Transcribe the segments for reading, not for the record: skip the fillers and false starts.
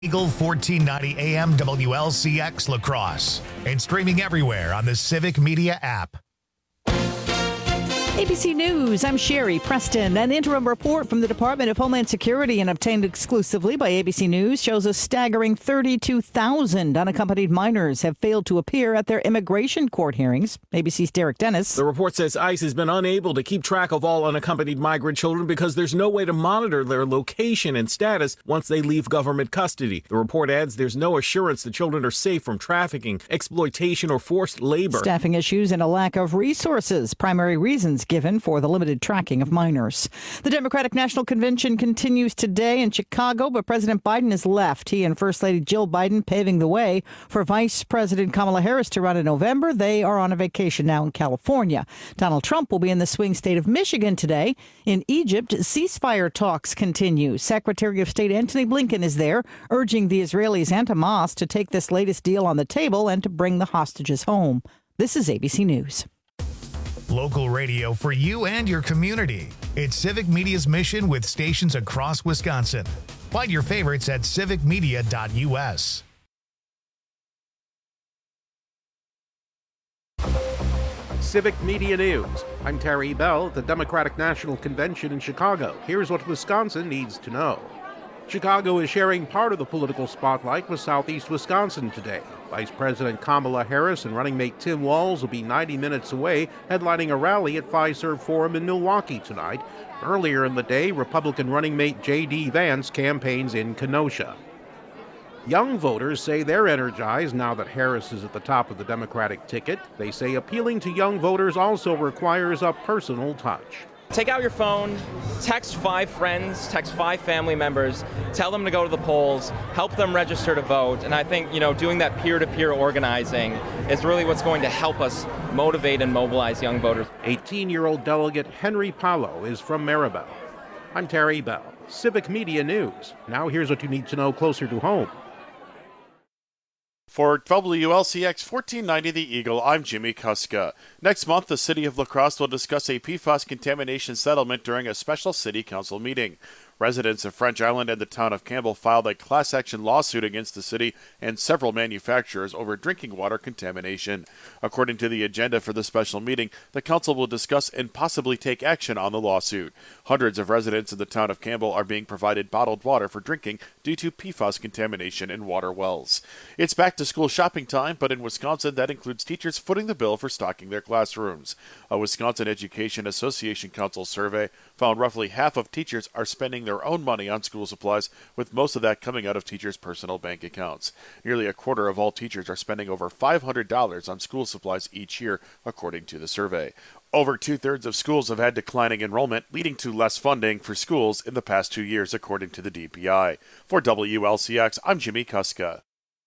Eagle 1490 AM WLCX La Crosse and streaming everywhere on the Civic Media app. ABC News, I'm Sherry Preston. An interim report from the Department of Homeland Security and obtained exclusively by ABC News shows a staggering 32,000 unaccompanied minors have failed to appear at their immigration court hearings. ABC's Derek Dennis. The report says ICE has been unable to keep track of all unaccompanied migrant children because there's no way to monitor their location and status once they leave government custody. The report adds there's no assurance the children are safe from trafficking, exploitation, or forced labor. Staffing issues and a lack of resources, primary reasons given for the limited tracking of minors. The Democratic National Convention continues today in Chicago, but President Biden has left. He and First Lady Jill Biden paving the way for Vice President Kamala Harris to run in November. They are on a vacation now in California. Donald Trump will be in the swing state of Michigan today. In Egypt, ceasefire talks continue. Secretary of State Antony Blinken is there, urging the Israelis and Hamas to take this latest deal on the table and to bring the hostages home. This is ABC News. Local radio for you and your community. It's Civic Media's mission with stations across Wisconsin. Find your favorites at civicmedia.us. Civic Media News. I'm Terry Bell at the Democratic National Convention in Chicago. Here's what Wisconsin needs to know. Chicago is sharing part of the political spotlight with Southeast Wisconsin today. Vice President Kamala Harris and running mate Tim Walz will be 90 minutes away, headlining a rally at Fiserv Forum in Milwaukee tonight. Earlier in the day, Republican running mate J.D. Vance campaigns in Kenosha. Young voters say they're energized now that Harris is at the top of the Democratic ticket. They say appealing to young voters also requires a personal touch. Take out your phone, text 5 friends, text 5 family members, tell them to go to the polls, help them register to vote. And I think, doing that peer-to-peer organizing is really what's going to help us motivate and mobilize young voters. 18-year-old delegate Henry Paulo is from Maribel. I'm Terry Bell, Civic Media News. Now here's what you need to know closer to home. For WLCX 1490 The Eagle, I'm Jimmy Kuska. Next month, the city of La Crosse will discuss a PFAS contamination settlement during a special city council meeting. Residents of French Island and the town of Campbell filed a class action lawsuit against the city and several manufacturers over drinking water contamination. According to the agenda for the special meeting, the council will discuss and possibly take action on the lawsuit. Hundreds of residents in the town of Campbell are being provided bottled water for drinking due to PFAS contamination in water wells. It's back to school shopping time, but in Wisconsin that includes teachers footing the bill for stocking their classrooms. A Wisconsin Education Association Council survey found roughly half of teachers are spending their own money on school supplies, with most of that coming out of teachers' personal bank accounts. Nearly a quarter of all teachers are spending over $500 on school supplies each year, according to the survey. Over 2/3 of schools have had declining enrollment, leading to less funding for schools in the past 2 years, according to the DPI. For WLCX, I'm Jimmy Kuska.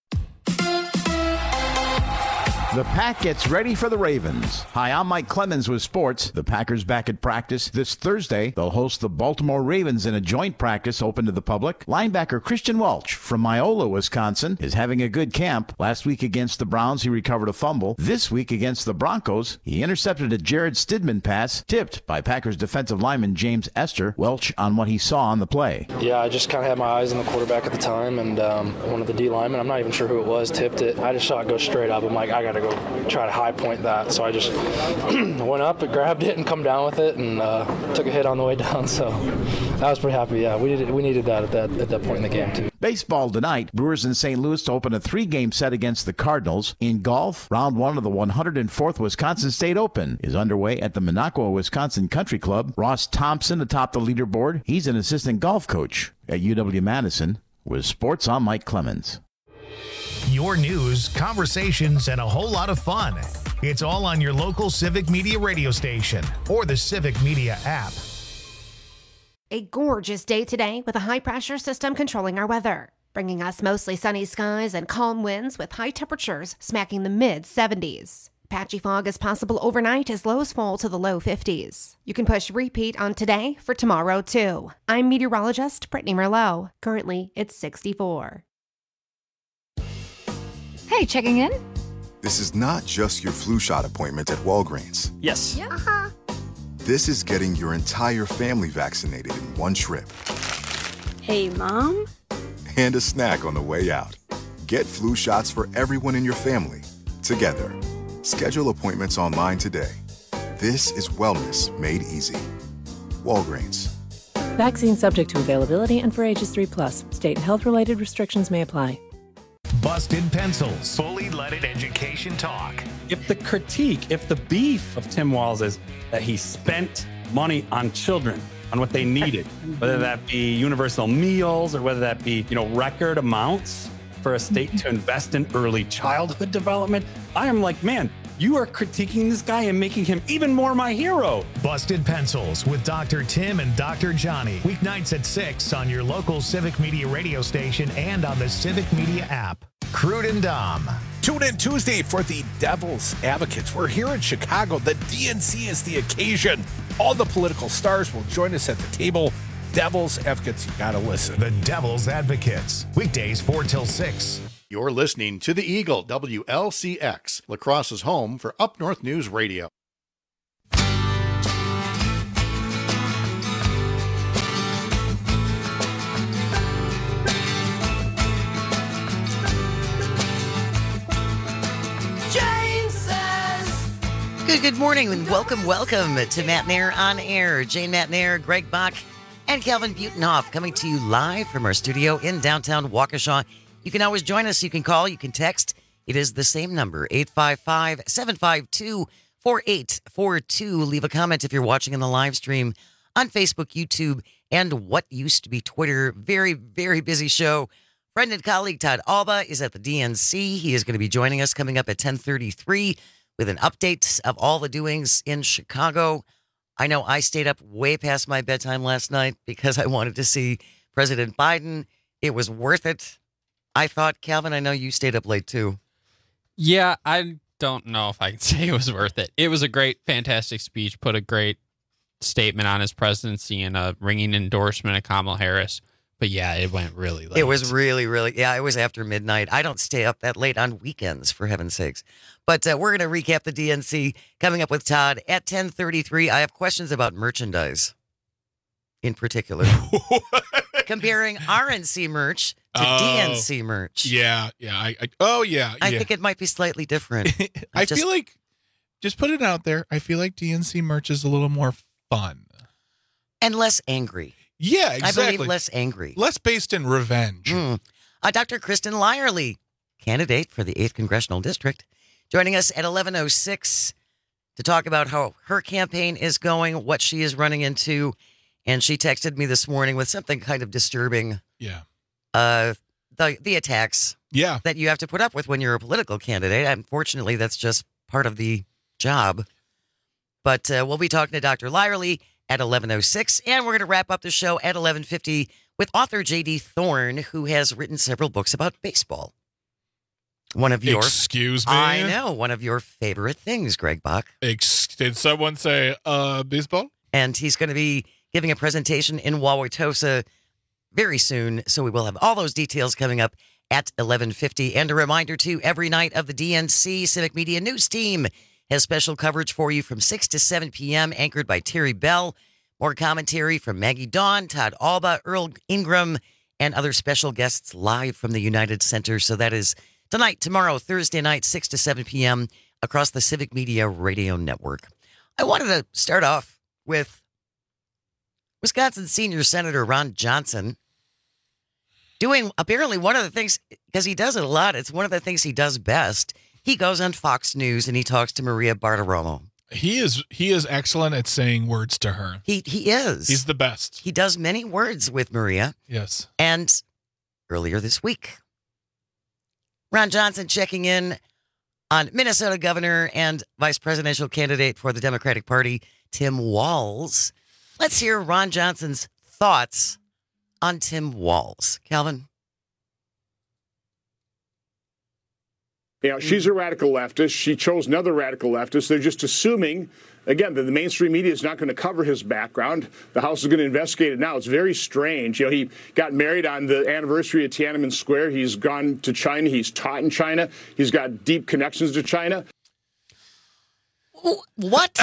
The Pack gets ready for the Ravens. Hi, I'm Mike Clemens with sports. The Packers back at practice this Thursday. They'll host the Baltimore Ravens in a joint practice open to the public. Linebacker Christian Welch from Myola, Wisconsin, is having a good camp. Last week against the Browns, he recovered a fumble. This week against the Broncos, he intercepted a Jared Stidman pass tipped by Packers defensive lineman James Esther. Welch on what he saw on the play. Yeah, I just kind of had my eyes on the quarterback at the time, and one of the D linemen, I'm not even sure who it was, tipped it. I just saw it go straight up. I'm like, I got to go try to high point that. So I just went up and grabbed it and come down with it, and took a hit on the way down. So I was pretty happy. Yeah, we needed that at that point in the game too. Baseball tonight, Brewers in St. Louis to open a 3-game set against the Cardinals. In golf, round 1 of the 104th Wisconsin State Open is underway at the Minocqua, Wisconsin Country Club. Ross Thompson atop the leaderboard. He's an assistant golf coach at UW-Madison. With sports, I'm Mike Clemens. Your news, conversations, and a whole lot of fun. It's all on your local Civic Media radio station or the Civic Media app. A gorgeous day today with a high-pressure system controlling our weather, bringing us mostly sunny skies and calm winds with high temperatures smacking the mid-70s. Patchy fog is possible overnight as lows fall to the low 50s. You can push repeat on today for tomorrow, too. I'm meteorologist Brittany Merlot. Currently, it's 64. Hey, checking in? This is not just your flu shot appointment at Walgreens. Yes. Yeah. This is getting your entire family vaccinated in one trip. Hey, Mom? and a snack on the way out. Get flu shots for everyone in your family, together. Schedule appointments online today. This is wellness made easy. Walgreens. Vaccine subject to availability and for ages 3+. State and health-related restrictions may apply. Busted Pencils. Fully leaded education talk. If the beef of Tim Walz is that he spent money on children, on what they needed, whether that be universal meals or whether that be, record amounts for a state to invest in early childhood development, I am like, man, you are critiquing this guy and making him even more my hero. Busted Pencils with Dr. Tim and Dr. Johnny. Weeknights at 6 on your local Civic Media radio station and on the Civic Media app. Crude and Dom. Tune in Tuesday for the Devil's Advocates. We're here in Chicago. The DNC is the occasion. All the political stars will join us at the table. Devil's Advocates, you gotta listen. The Devil's Advocates. Weekdays 4 till 6. You're listening to The Eagle, WLCX, La Crosse's home for Up North News Radio. Good morning and welcome to Matt Nair on Air. Jane Matt Nair, Greg Bach, and Calvin Butenhoff coming to you live from our studio in downtown Waukesha. You can always join us. You can call. You can text. It is the same number, 855-752-4842. Leave a comment if you're watching in the live stream on Facebook, YouTube, and what used to be Twitter. Very, very busy show. Friend and colleague Todd Alba is at the DNC. He is going to be joining us coming up at 10:33 with an update of all the doings in Chicago. I know I stayed up way past my bedtime last night because I wanted to see President Biden. It was worth it. I thought, Calvin, I know you stayed up late too. Yeah, I don't know if I can say it was worth it. It was a great, fantastic speech, put a great statement on his presidency and a ringing endorsement of Kamala Harris. But yeah, it went really late. It was really, it was after midnight. I don't stay up that late on weekends, for heaven's sakes. But we're going to recap the DNC coming up with Todd at 10:33. I have questions about merchandise in particular. Comparing RNC merch to DNC merch. Yeah. I think it might be slightly different. I feel like, just put it out there, I feel like DNC merch is a little more fun. And less angry. Yeah, exactly. I believe less angry. Less based in revenge. Dr. Kristen Lyerly, candidate for the 8th Congressional District, joining us at 11:06 to talk about how her campaign is going, what she is running into. And she texted me this morning with something kind of disturbing. Yeah. The attacks that you have to put up with when you're a political candidate. Unfortunately, that's just part of the job. But we'll be talking to Dr. Lyerly at 11:06, and we're going to wrap up the show at 11:50 with author J.D. Thorne, who has written several books about baseball. Excuse me? I know, one of your favorite things, Greg Bach. Did someone say baseball? And he's going to be giving a presentation in Wauwatosa very soon, so we will have all those details coming up at 11:50. And a reminder, too, every night of the DNC Civic Media News Team has special coverage for you from 6 to 7 p.m., anchored by Terry Bell. More commentary from Maggie Dawn, Todd Alba, Earl Ingram, and other special guests live from the United Center. So that is tonight, tomorrow, Thursday night, 6 to 7 p.m. across the Civic Media Radio Network. I wanted to start off with Wisconsin Senior Senator Ron Johnson doing apparently one of the things, because he does it a lot, it's one of the things he does best. He goes on Fox News and he talks to Maria Bartiromo. He is excellent at saying words to her. He is. He's the best. He does many words with Maria. Yes. And earlier this week, Ron Johnson checking in on Minnesota Governor and Vice Presidential candidate for the Democratic Party, Tim Walz. Let's hear Ron Johnson's thoughts on Tim Walz. Calvin? She's a radical leftist. She chose another radical leftist. They're just assuming, again, that the mainstream media is not going to cover his background. The House is going to investigate it now. It's very strange. He got married on the anniversary of Tiananmen Square. He's gone to China. He's taught in China. He's got deep connections to China. What?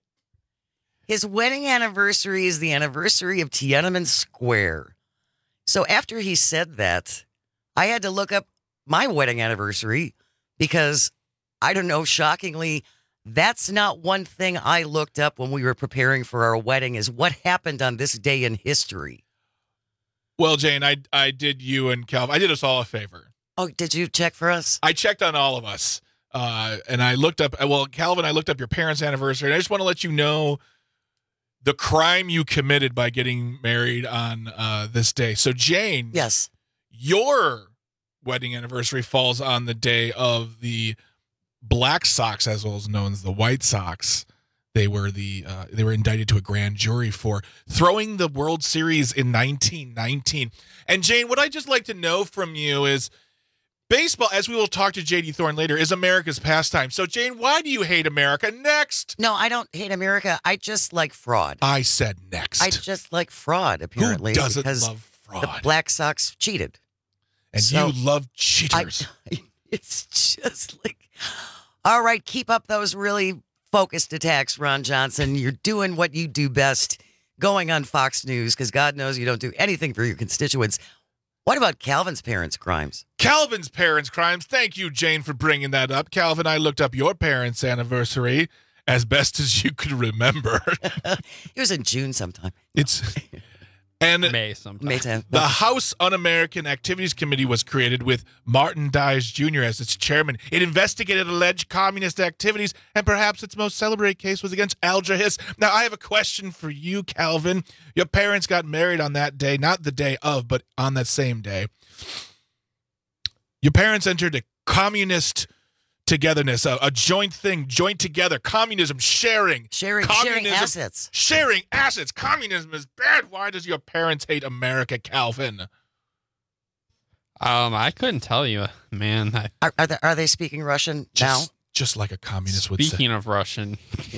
His wedding anniversary is the anniversary of Tiananmen Square. So after he said that, I had to look up my wedding anniversary because, I don't know, shockingly, that's not one thing I looked up when we were preparing for our wedding is what happened on this day in history. Well, Jane, I did you and Calvin. I did us all a favor. Oh, did you check for us? I checked on all of us. And I looked up, well, Calvin, I looked up your parents' anniversary. And I just want to let you know the crime you committed by getting married on this day. So, Jane. Yes. Your wedding anniversary falls on the day of the Black Sox, as well as known as the White Sox. They were indicted to a grand jury for throwing the World Series in 1919. And Jane, what I'd just like to know from you is baseball, as we will talk to J.D. Thorne later, is America's pastime. So Jane, why do you hate America? Next. No, I don't hate America. I just like fraud. I said next. I just like fraud, apparently. Who doesn't because love fraud? The Black Sox cheated. And so, you love cheaters. It's just like, all right, keep up those really focused attacks, Ron Johnson. You're doing what you do best, going on Fox News, because God knows you don't do anything for your constituents. What about Calvin's parents' crimes? Calvin's parents' crimes. Thank you, Jane, for bringing that up. Calvin, I looked up your parents' anniversary as best as you could remember. It was in June sometime. And May sometime. May 10th. The House Un-American Activities Committee was created with Martin Dies Jr. as its chairman. It investigated alleged communist activities, and perhaps its most celebrated case was against Alger Hiss. Now, I have a question for you, Calvin. Your parents got married on that day, not the day of, but on that same day. Your parents entered a communist togetherness, a joint thing, joint together, communism, sharing assets. Sharing assets. Communism is bad. Why does your parents hate America, Calvin? I couldn't tell you, man. Are they speaking Russian now? Just like a communist would say. Speaking of Russian.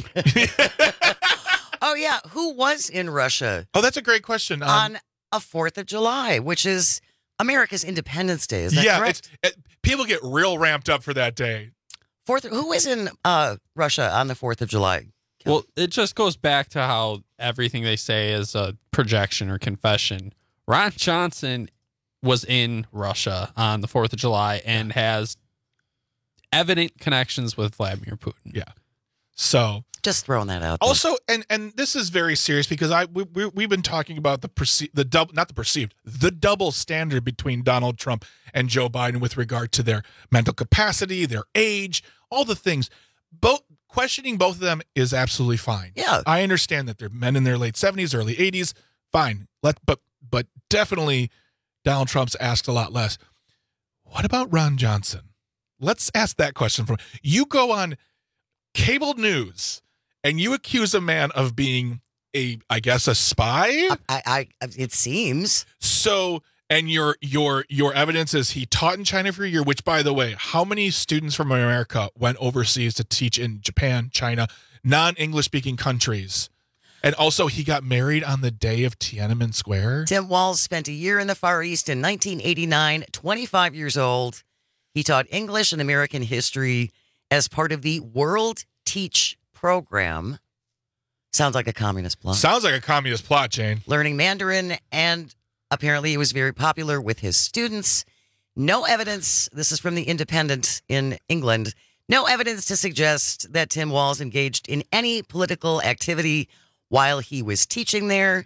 Oh, yeah. Who was in Russia? Oh, that's a great question. On a 4th of July, which is America's Independence Day. Is that correct? People get real ramped up for that day. Who is in Russia on the 4th of July? Well, it just goes back to how everything they say is a projection or confession. Ron Johnson was in Russia on the 4th of July and has evident connections with Vladimir Putin. Yeah. So just throwing that out there. Also, and this is very serious because we've been talking about the double standard between Donald Trump and Joe Biden with regard to their mental capacity, their age, all the things. Questioning both of them is absolutely fine. Yeah, I understand that they're men in their late 70s, early 80s. Fine. But definitely Donald Trump's asked a lot less. What about Ron Johnson? Let's ask that question from you. Go on cable news and you accuse a man of being a spy. It seems so. And your evidence is he taught in China for a year, which, by the way, how many students from America went overseas to teach in Japan, China, non-English speaking countries? And also he got married on the day of Tiananmen Square. Tim Walz spent a year in the Far East in 1989, 25 years old. He taught English and American history as part of the World Teach program. Sounds like a communist plot. Sounds like a communist plot, Jane. Learning Mandarin, and apparently he was very popular with his students. No evidence, this is from the Independent in England, no evidence to suggest that Tim Walz engaged in any political activity while he was teaching there.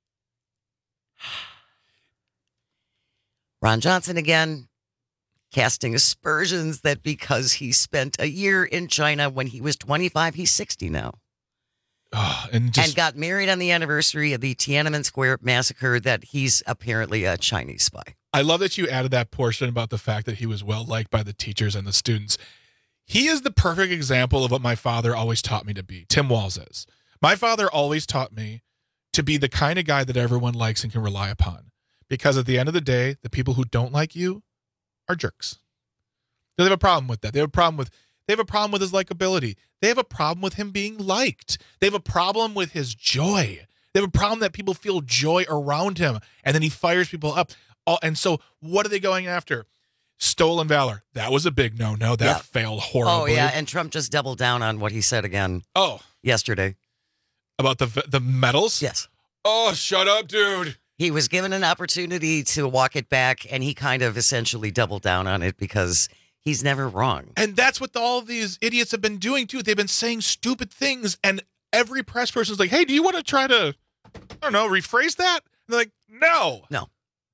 Ron Johnson again, casting aspersions that because he spent a year in China when he was 25, he's 60 now. And got married on the anniversary of the Tiananmen Square massacre, that he's apparently a Chinese spy. I love that you added that portion about the fact that he was well liked by the teachers and the students. He is the perfect example of what my father always taught me to be. Tim Walz is. My father always taught me to be the kind of guy that everyone likes and can rely upon. Because at the end of the day, the people who don't like you are jerks. They have a problem with that. They have a problem with his likability. They have a problem with him being liked. They have a problem with his joy. They have a problem that people feel joy around him, and then he fires people up. And so what are they going after? Stolen valor. That was a big no-no. That failed horribly. Oh, yeah, and Trump just doubled down on what he said again yesterday. About the medals? Yes. Oh, shut up, dude. He was given an opportunity to walk it back, and he kind of essentially doubled down on it because he's never wrong. And that's what all of these idiots have been doing, too. They've been saying stupid things, and every press person's like, hey, do you want to try to, I don't know, rephrase that? And they're like, no. No.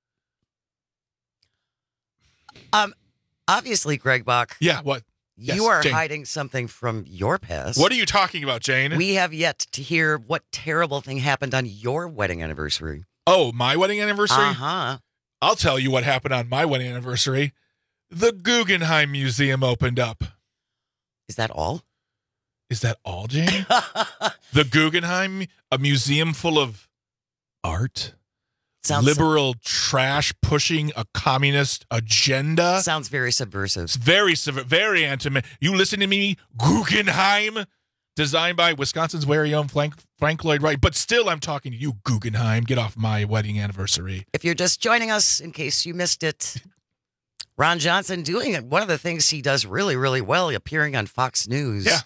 Obviously, Greg Bach. Yeah, what? You Yes, are Jane. hiding something from your past. What are you talking about, Jane? We have yet to hear what terrible thing happened on your wedding anniversary. Oh, my wedding anniversary? Uh-huh. I'll tell you what happened on my wedding anniversary. The Guggenheim Museum opened up. Is that all? Is that all, Jane? The Guggenheim, a museum full of art, liberal trash pushing a communist agenda. Sounds very subversive. It's very anti. You listen to me, Guggenheim, designed by Wisconsin's very own Frank Lloyd Wright. But still, I'm talking to you, Guggenheim. Get off my wedding anniversary. If you're just joining us, in case you missed it, Ron Johnson doing it. One of the things he does really, really well, appearing on Fox News. Yeah.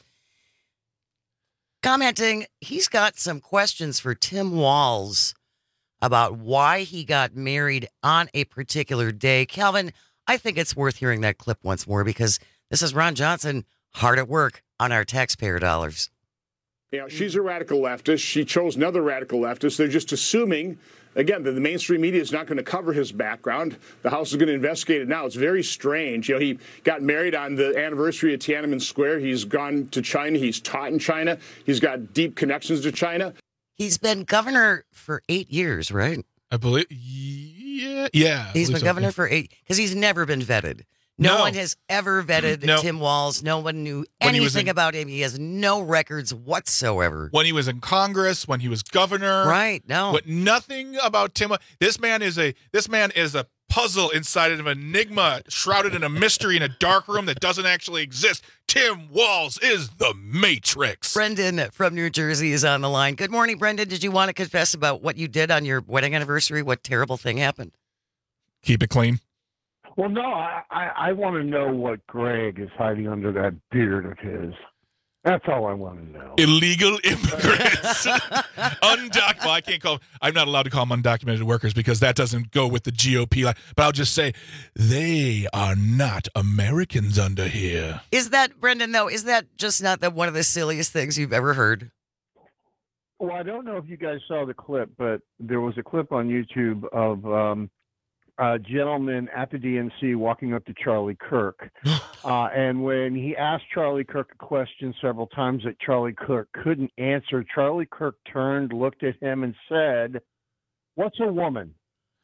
Commenting, he's got some questions for Tim Walz about why he got married on a particular day. Calvin, I think it's worth hearing that clip once more because this is Ron Johnson hard at work on our taxpayer dollars. She's a radical leftist. She chose another radical leftist. They're just assuming, again, that the mainstream media is not going to cover his background. The House is going to investigate it now. It's very strange. He got married on the anniversary of Tiananmen Square. He's gone to China. He's taught in China. He's got deep connections to China. He's been governor for 8 years, right? I believe, yeah. He's been governor for 8, because he's never been vetted. No one has ever vetted Tim Walz. No one knew anything about him. He has no records whatsoever. When he was in Congress, when he was governor. Right, no. But nothing about Tim. This man is a puzzle inside of an enigma, shrouded in a mystery in a dark room that doesn't actually exist. Tim Walz is the Matrix. Brendan from New Jersey is on the line. Good morning, Brendan. Did you want to confess about what you did on your wedding anniversary? What terrible thing happened? Keep it clean. Well, no, I want to know what Greg is hiding under that beard of his. That's all I want to know. Illegal immigrants. Well, I can't call. I'm not allowed to call them undocumented workers because that doesn't go with the GOP. But I'll just say they are not Americans under here. Is that, Brendan, though, is that just not one of the silliest things you've ever heard? Well, I don't know if you guys saw the clip, but there was a clip on YouTube of a gentleman at the DNC walking up to Charlie Kirk. And when he asked Charlie Kirk a question several times that Charlie Kirk couldn't answer, Charlie Kirk turned, looked at him, and said, "What's a woman?"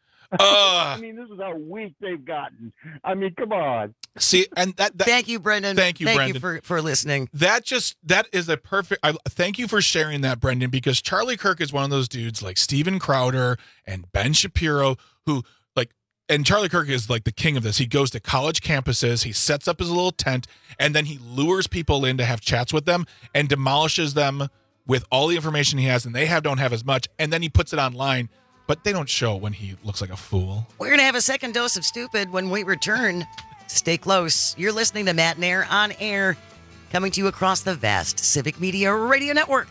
I mean, this is how weak they've gotten. I mean, come on. See, and that thank you, Brendan. Thank you, Brendan. Thank you for listening. That is a perfect. Thank you for sharing that, Brendan, because Charlie Kirk is one of those dudes like Steven Crowder and Ben Shapiro who. And Charlie Kirk is like the king of this. He goes to college campuses, he sets up his little tent, and then he lures people in to have chats with them and demolishes them with all the information he has, and they don't have as much, and then he puts it online, but they don't show when he looks like a fool. We're going to have a second dose of stupid when we return. Stay close. You're listening to Matt and Air on air, coming to you across the vast Civic Media Radio Network.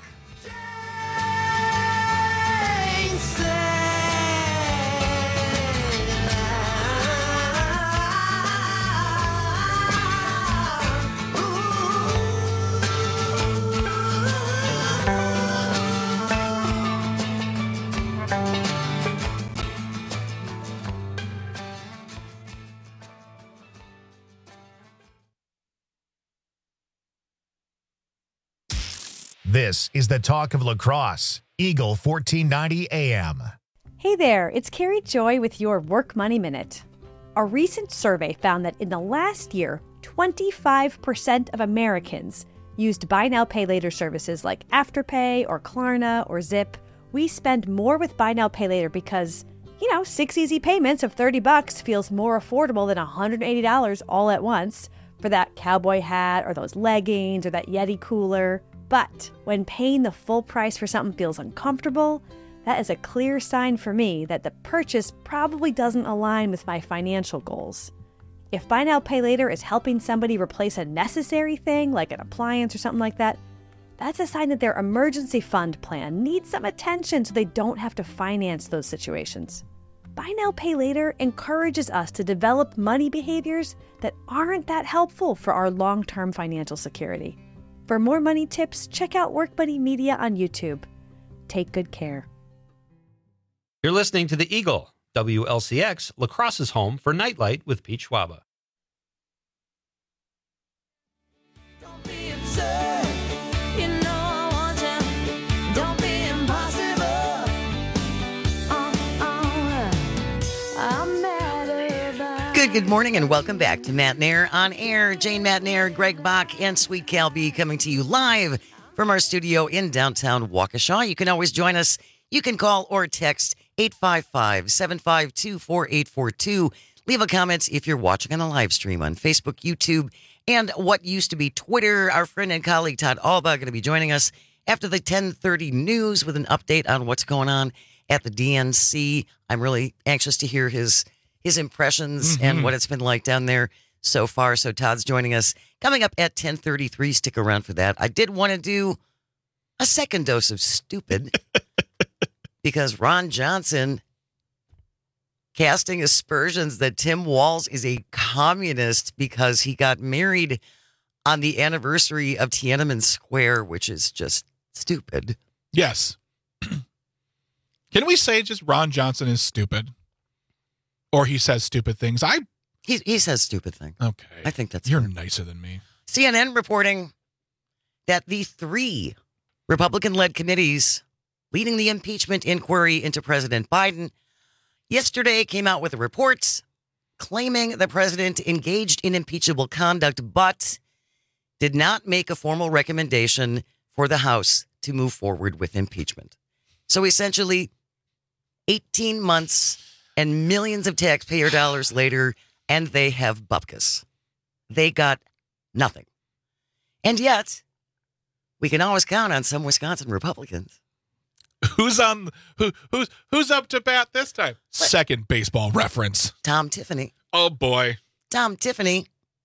This is the talk of La Crosse, Eagle 1490 AM. Hey there, it's Carrie Joy with your Work Money Minute. A recent survey found that in the last year, 25% of Americans used buy now, pay later services like Afterpay or Klarna or Zip. We spend more with buy now, pay later because, 6 easy payments of $30 feels more affordable than $180 all at once for that cowboy hat or those leggings or that Yeti cooler. But when paying the full price for something feels uncomfortable, that is a clear sign for me that the purchase probably doesn't align with my financial goals. If buy now, pay later is helping somebody replace a necessary thing like an appliance or something like that, that's a sign that their emergency fund plan needs some attention so they don't have to finance those situations. Buy now, pay later encourages us to develop money behaviors that aren't that helpful for our long-term financial security. For more money tips, check out Work Money Media on YouTube. Take good care. You're listening to The Eagle, WLCX, La Crosse's home for Nightlight with Pete Schwaba. Good morning and welcome back to Matt Nair on Air. Jane Matt Nair, Greg Bach, and Sweet Cal B coming to you live from our studio in downtown Waukesha. You can always join us. You can call or text 855-752-4842. Leave a comment if you're watching on a live stream on Facebook, YouTube, and what used to be Twitter. Our friend and colleague Todd Alba going to be joining us after the 10:30 news with an update on what's going on at the DNC. I'm really anxious to hear his impressions and what it's been like down there so far. So Todd's joining us coming up at 10:33. Stick around for that. I did want to do a second dose of stupid because Ron Johnson casting aspersions that Tim Walz is a communist because he got married on the anniversary of Tiananmen Square, which is just stupid. Yes. Can we say just Ron Johnson is stupid? Or he says stupid things. He says stupid things. Okay. I think that's You're fair. nicer than me. CNN reporting that the 3 Republican-led committees leading the impeachment inquiry into President Biden yesterday came out with reports claiming the president engaged in impeachable conduct, but did not make a formal recommendation for the House to move forward with impeachment. So essentially, 18 months and millions of taxpayer dollars later, and they have bupkis. They got nothing. And yet, we can always count on some Wisconsin Republicans. Who's up to bat this time? Second baseball reference. Tom Tiffany. Oh, boy. Tom Tiffany.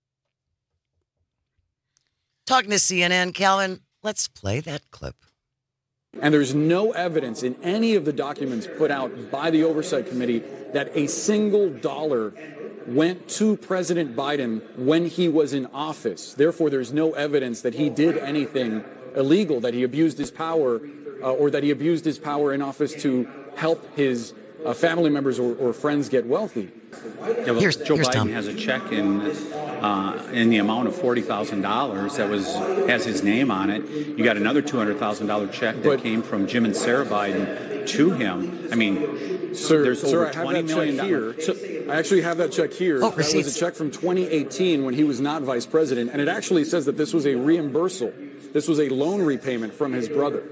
Talking to CNN, Calvin, let's play that clip. And there's no evidence in any of the documents put out by the Oversight Committee that a single dollar went to President Biden when he was in office. Therefore, there's no evidence that he did anything illegal, that he abused his power or that he abused his power in office to help his family members or friends get wealthy. Yeah, well, Joe Biden Tom. Has a check in the amount of $40,000 that has his name on it. You got another $200,000 check that came from Jim and Sarah Biden to him. I mean, there's over $20 million here. I actually have that check here. That was a check from 2018 when he was not vice president, and it actually says that this was a reimbursal. This was a loan repayment from his brother.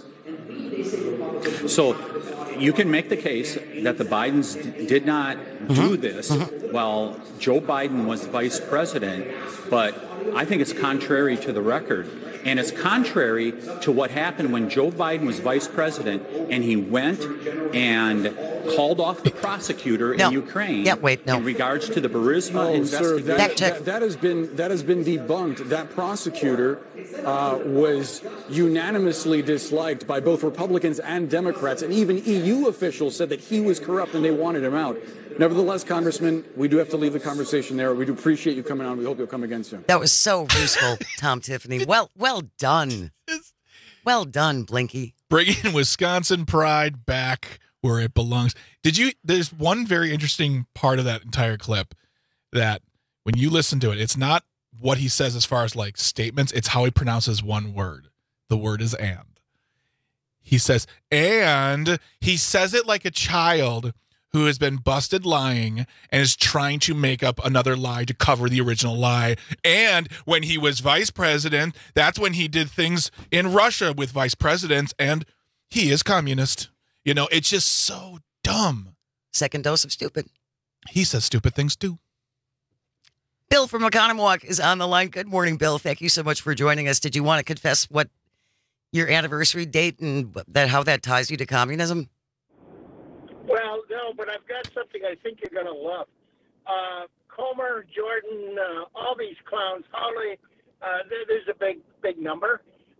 So you can make the case that the Bidens did not do this while Joe Biden was vice president, but I think it's contrary to the record. And it's contrary to what happened when Joe Biden was vice president and he went and called off the prosecutor in Ukraine in regards to the Burisma investigation. Sir, that has been debunked. That prosecutor was unanimously disliked by both Republicans and Democrats, and even EU officials said that he was corrupt and they wanted him out. Nevertheless, Congressman, we do have to leave the conversation there. We do appreciate you coming on. We hope you'll come again soon. That was so useful, Tom Tiffany. Well done. Well done, Blinky. Bringing Wisconsin pride back where it belongs. There's one very interesting part of that entire clip that when you listen to it, it's not what he says as far as like statements, it's how he pronounces one word. The word is and. He says, and he says it like a child who has been busted lying and is trying to make up another lie to cover the original lie. And when he was vice president, that's when he did things in Russia with vice presidents, and he is communist. You know, it's just so dumb. Second dose of stupid. He says stupid things too. Bill from Oconomowoc is on the line. Good morning, Bill. Thank you so much for joining us. Did you want to confess what your anniversary date and how that ties you to communism? Well, no, but I've got something I think you're going to love. Comer, Jordan, all these clowns, Holly, there's a big number.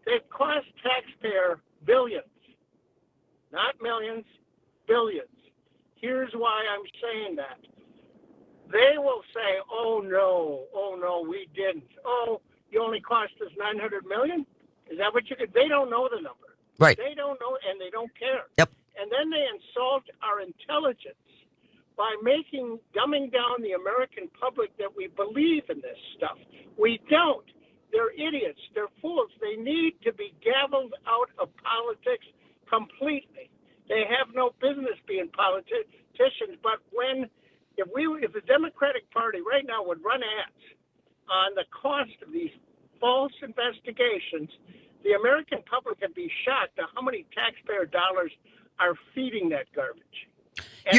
They've cost taxpayer billions, not millions, billions. Here's why I'm saying that. They will say, oh no, we didn't. Oh, you only cost us $900 million? Is that what you could? They don't know the number. Right. They don't know, and they don't care. Yep. And then they insult our intelligence by dumbing down the American public that we believe in this stuff. We don't. They're idiots. They're fools. They need to be gavelled out of politics completely. They have no business being politicians. But if the Democratic Party right now would run ads on the cost of these false investigations, the American public would be shocked at how many taxpayer dollars are feeding that garbage. And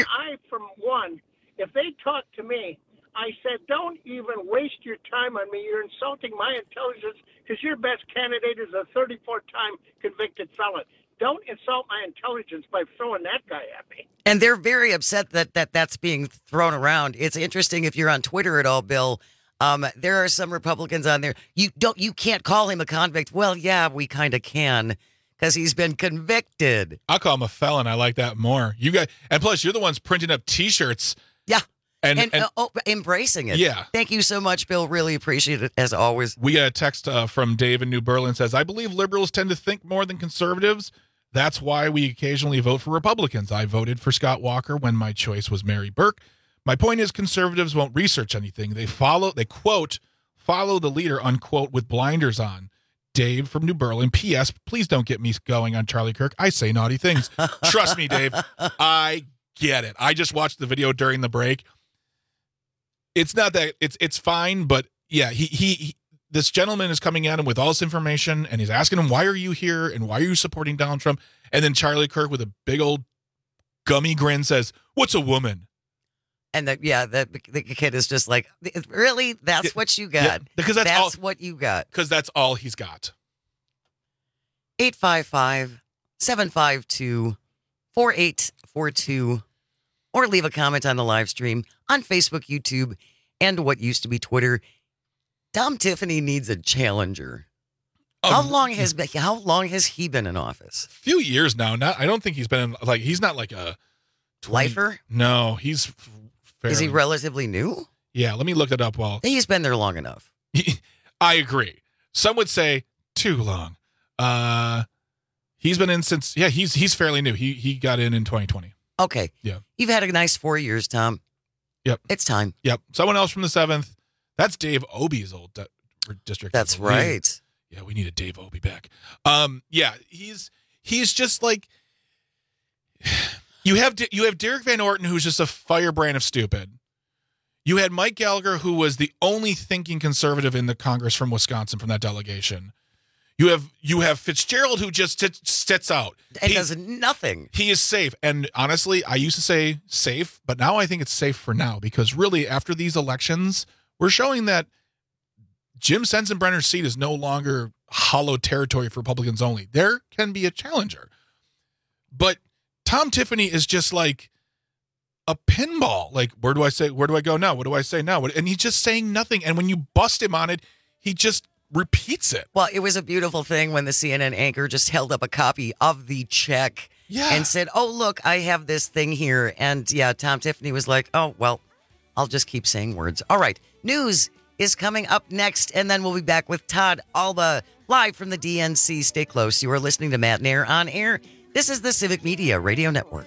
if they talk to me, I said, don't even waste your time on me. You're insulting my intelligence because your best candidate is a 34-time convicted felon. Don't insult my intelligence by throwing that guy at me. And they're very upset that's being thrown around. It's interesting if you're on Twitter at all, Bill. There are some Republicans on there. You can't call him a convict. Well, yeah, we kind of can because he's been convicted. I'll call him a felon. I like that more. You guys, and plus, you're the ones printing up T-shirts. Yeah. And embracing it. Yeah. Thank you so much, Bill. Really appreciate it, as always. We got a text from Dave in New Berlin. Says, I believe liberals tend to think more than conservatives. That's why we occasionally vote for Republicans. I voted for Scott Walker when my choice was Mary Burke. My point is conservatives won't research anything. They quote, follow the leader, unquote, with blinders on. Dave from New Berlin. P.S. Please don't get me going on Charlie Kirk. I say naughty things. Trust me, Dave. I get it. I just watched the video during the break. It's not that it's fine, but yeah, he this gentleman is coming at him with all this information and he's asking him, why are you here? And why are you supporting Donald Trump? And then Charlie Kirk with a big old gummy grin says, what's a woman? And the kid is just like, really? That's what you got? Yeah, because that's what you got. Because that's all he's got. 855-752-4842. Or leave a comment on the live stream on Facebook, YouTube, and what used to be Twitter. Tom Tiffany needs a challenger. How long has he been in office? A few years now. I don't think he's been he's not like a lifer. No, he's. Is he relatively new? Yeah, let me look it up. He's been there long enough. I agree. Some would say too long. He's been in since. Yeah, he's fairly new. He got in 2020. Okay. Yeah. You've had a nice 4 years, Tom. Yep. It's time. Yep. Someone else from the 7th. That's Dave Obie's old district. That's right. Yeah, we need a Dave Obie back. Yeah, he's just like you have Derek Van Orton, who's just a firebrand of stupid. You had Mike Gallagher, who was the only thinking conservative in the Congress from Wisconsin from that delegation. You have Fitzgerald, who just sits out and does nothing. He is safe. And honestly, I used to say safe, but now I think it's safe for now because really after these elections, we're showing that Jim Sensenbrenner's seat is no longer hollow territory for Republicans only. There can be a challenger. But Tom Tiffany is just like a pinball. Like, where do I go now? What do I say now? And he's just saying nothing. And when you bust him on it, he just repeats it. Well, it was a beautiful thing when the CNN anchor just held up a copy of the check and said, oh, look, I have this thing here. And yeah, Tom Tiffany was like, oh, well, I'll just keep saying words. All right. News is coming up next, and then we'll be back with Todd Alba live from the DNC. Stay close. You are listening to Matt Nair on air. This is the Civic Media Radio Network.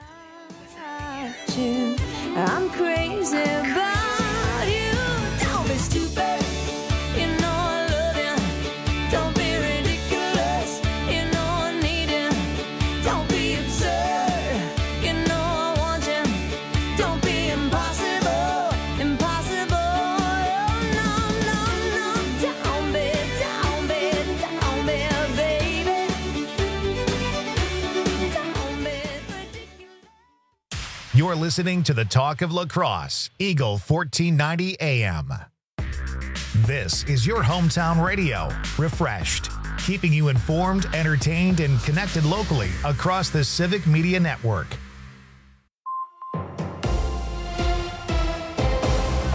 I'm crazy about you. Don't be stupid. You know I love you. Don't be ridiculous. You know I need you. Don't be absurd. You know I want you. Don't be impossible. Impossible. Oh, no, no, no. Don't be, baby. Don't be ridiculous. You're listening to the Talk of La Crosse, Eagle 1490 AM. This is your hometown radio, refreshed, keeping you informed, entertained, and connected locally across the Civic Media Network.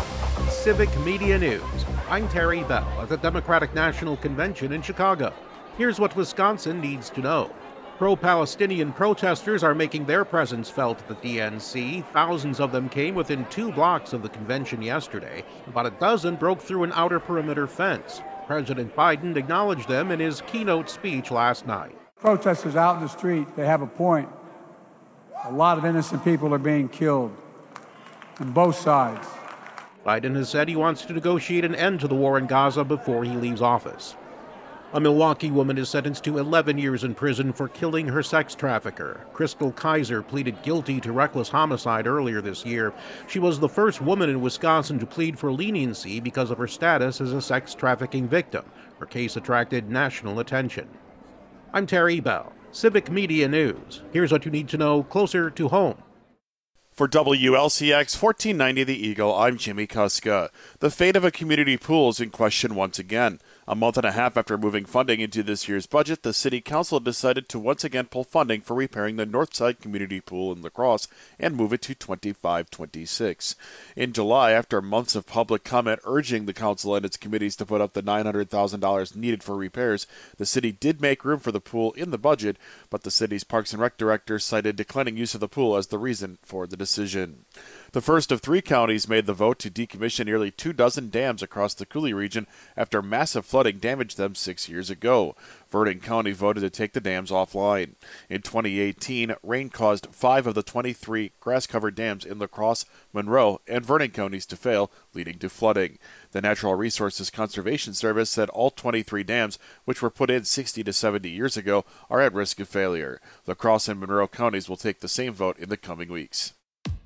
Civic Media News. I'm Terry Bell at the Democratic National Convention in Chicago. Here's what Wisconsin needs to know. Pro-Palestinian protesters are making their presence felt at the DNC. Thousands of them came within 2 blocks of the convention yesterday. About a dozen broke through an outer perimeter fence. President Biden acknowledged them in his keynote speech last night. Protesters out in the street, they have a point. A lot of innocent people are being killed on both sides. Biden has said he wants to negotiate an end to the war in Gaza before he leaves office. A Milwaukee woman is sentenced to 11 years in prison for killing her sex trafficker. Crystal Kaiser pleaded guilty to reckless homicide earlier this year. She was the first woman in Wisconsin to plead for leniency because of her status as a sex trafficking victim. Her case attracted national attention. I'm Terry Bell, Civic Media News. Here's what you need to know closer to home. For WLCX 1490 The Eagle, I'm Jimmy Kuska. The fate of a community pool is in question once again. A month and a half after moving funding into this year's budget, the City Council decided to once again pull funding for repairing the Northside Community Pool in La Crosse and move it to 25-26. In July, after months of public comment urging the council and its committees to put up the $900,000 needed for repairs, the city did make room for the pool in the budget, but the city's Parks and Rec director cited declining use of the pool as the reason for the decision. The first of 3 counties made the vote to decommission nearly 24 dams across the Coulee region after massive flooding damaged them 6 years ago. Vernon County voted to take the dams offline. In 2018, rain caused 5 of the 23 grass-covered dams in La Crosse, Monroe, and Vernon counties to fail, leading to flooding. The Natural Resources Conservation Service said all 23 dams, which were put in 60 to 70 years ago, are at risk of failure. La Crosse and Monroe counties will take the same vote in the coming weeks.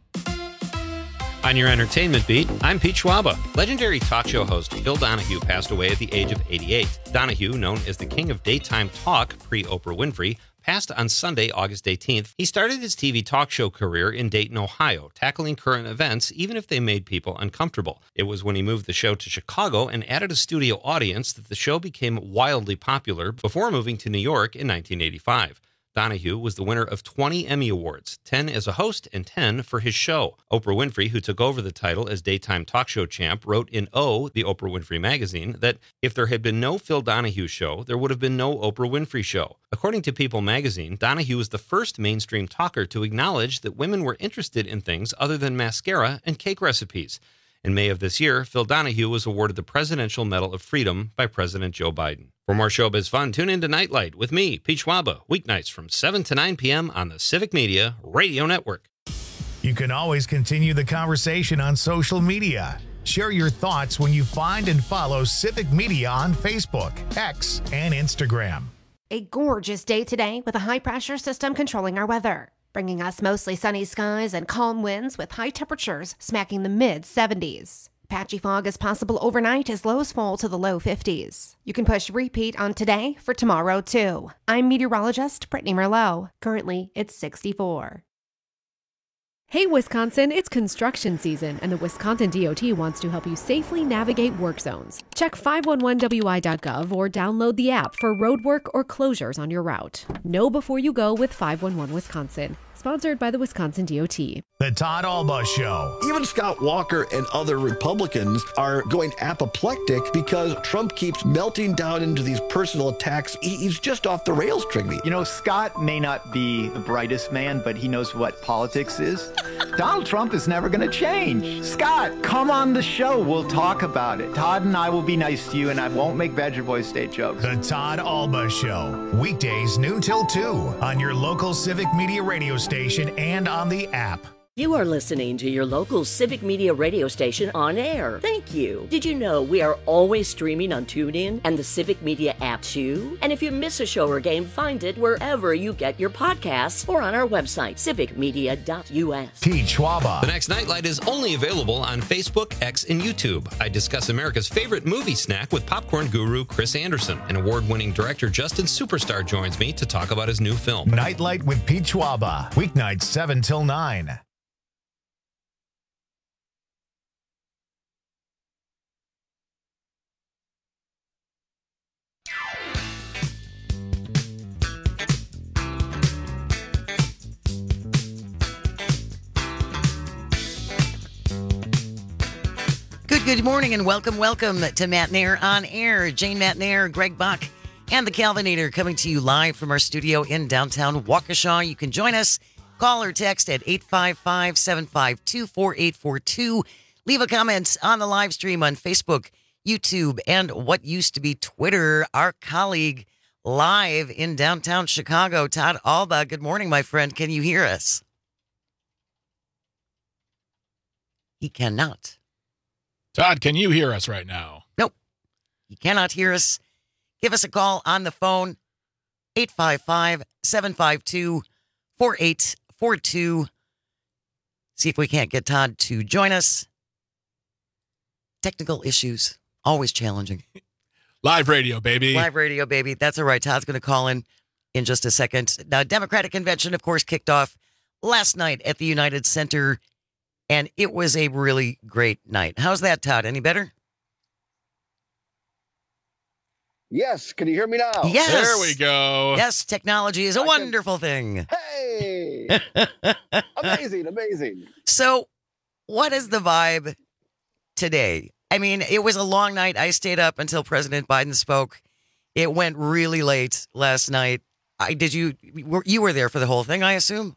On your entertainment beat, I'm Pete Schwaba. Legendary talk show host Phil Donahue passed away at the age of 88. Donahue, known as the king of daytime talk pre-Oprah Winfrey, passed on Sunday, August 18th. He started his TV talk show career in Dayton, Ohio, tackling current events even if they made people uncomfortable. It was when he moved the show to Chicago and added a studio audience that the show became wildly popular before moving to New York in 1985. Donahue was the winner of 20 Emmy Awards, 10 as a host and 10 for his show. Oprah Winfrey, who took over the title as daytime talk show champ, wrote in O, the Oprah Winfrey magazine, that if there had been no Phil Donahue show, there would have been no Oprah Winfrey show. According to People magazine, Donahue was the first mainstream talker to acknowledge that women were interested in things other than mascara and cake recipes. In May of this year, Phil Donahue was awarded the Presidential Medal of Freedom by President Joe Biden. For more showbiz fun, tune in to Nightlight with me, Pete Schwaba, weeknights from 7 to 9 p.m. on the Civic Media Radio Network. You can always continue the conversation on social media. Share your thoughts when you find and follow Civic Media on Facebook, X, and Instagram. A gorgeous day today with a high-pressure system controlling our weather, bringing us mostly sunny skies and calm winds with high temperatures smacking the mid-70s. Patchy fog is possible overnight as lows fall to the low 50s. You can push repeat on today for tomorrow, too. I'm meteorologist Brittany Merlot. Currently, it's 64. Hey Wisconsin, it's construction season, and the Wisconsin DOT wants to help you safely navigate work zones. Check 511wi.gov or download the app for roadwork or closures on your route. Know before you go with 511 Wisconsin. Sponsored by the Wisconsin DOT. The Todd Alba Show. Even Scott Walker and other Republicans are going apoplectic because Trump keeps melting down into these personal attacks. He's just off the rails, Trigby. You know, Scott may not be the brightest man, but he knows what politics is. Donald Trump is never going to change. Scott, come on the show. We'll talk about it. Todd and I will be nice to you, and I won't make Badger Boy State jokes. The Todd Alba Show. Weekdays noon till 2 on your local Civic Media radio station and on the app. You are listening to your local Civic Media radio station on air. Thank you. Did you know we are always streaming on TuneIn and the Civic Media app too? And if you miss a show or game, find it wherever you get your podcasts or on our website, civicmedia.us. Pete Schwaba. The next Nightlight is only available on Facebook, X, and YouTube. I discuss America's favorite movie snack with popcorn guru Chris Anderson. And award-winning director Justin Superstar joins me to talk about his new film. Nightlight with Pete Schwaba. Weeknights 7 till 9. Good morning and welcome to Matt Nair on Air. Jane Matt Nair, Greg Buck, and the Calvinator coming to you live from our studio in downtown Waukesha. You can join us. Call or text at 855-752-4842. Leave a comment on the live stream on Facebook, YouTube, and what used to be Twitter. Our colleague live in downtown Chicago, Todd Alba. Good morning, my friend. Can you hear us? He cannot. Todd, can you hear us right now? Nope. He cannot hear us. Give us a call on the phone, 855-752-4842. See if we can't get Todd to join us. Technical issues, always challenging. Live radio, baby. Live radio, baby. That's all right. Todd's going to call in just a second. Now, Democratic Convention, of course, kicked off last night at the United Center, and it was a really great night. How's that, Todd? Any better? Yes. Can you hear me now? Yes. There we go. Yes, technology is a wonderful thing. Hey. Amazing. So, what is the vibe today? I mean, it was a long night. I stayed up until President Biden spoke. It went really late last night. You were there for the whole thing, I assume?